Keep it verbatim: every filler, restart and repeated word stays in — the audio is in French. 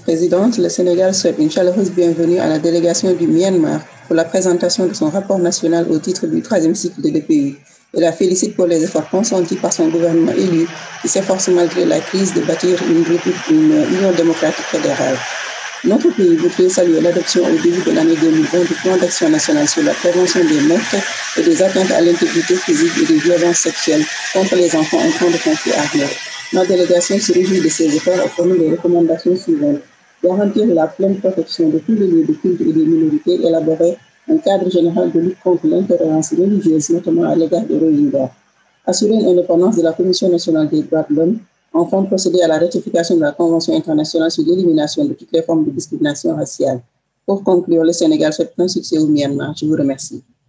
Présidente, le Sénégal souhaite une chaleureuse bienvenue à la délégation du Myanmar pour la présentation de son rapport national au titre du troisième cycle de l'E P U et la félicite pour les efforts consentis par son gouvernement élu qui s'efforce malgré la crise de bâtir une, une union démocratique fédérale. Notre pays voudrait saluer l'adoption au début de l'année deux mille vingt du plan d'action national sur la prévention des meurtres et des atteintes à l'intégrité physique et des violences sexuelles contre les enfants entrant de conflits armés. Ma délégation se réjouit de ces efforts et formule les recommandations suivantes. Garantir la pleine protection de tous les lieux de culte et des minorités, élaborer un cadre général de lutte contre l'intolérance religieuse, notamment à l'égard des Rohingyas. Assurer une indépendance de la Commission nationale des droits de l'homme, enfin procéder à la ratification de la Convention internationale sur l'élimination de toutes les formes de discrimination raciale. Pour conclure, le Sénégal souhaite plein succès au Myanmar. Je vous remercie.